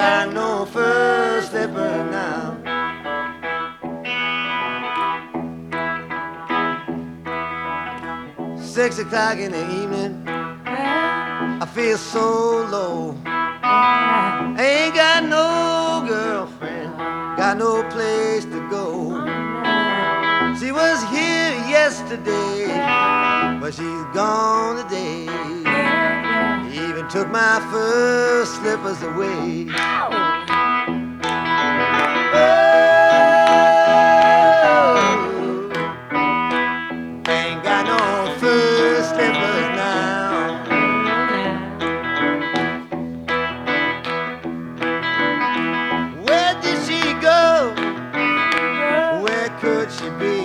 got no first slipper now. 6 o'clock in the evening, I feel so low. Ain't got no girlfriend, got no place to go. She was here yesterday, but she's gone today. Even took my first slippers away. Ain't got no first slippers now. Where did she go? Where could she be?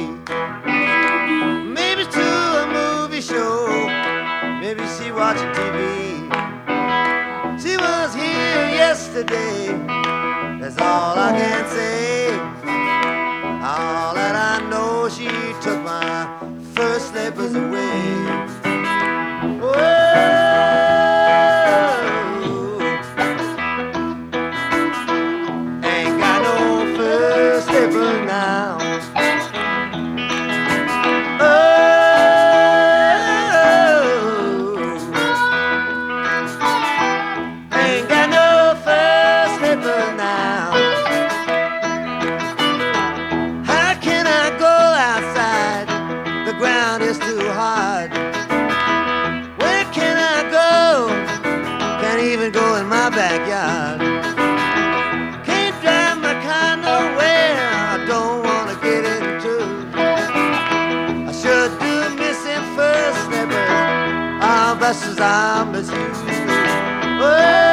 Maybe to a movie show, maybe she watching TV. She was here yesterday, that's all I can say. All that I know, she took my first slippers away. Whoa. Ain't got no first slippers now. Ain't got no first slippers now. How can I go outside? The ground is too hard. Where can I go? Can't even go in my backyard. Can't drive my car nowhere. I don't wanna get into. I sure do miss him first slippers. I'll bless his arm as you. Oh,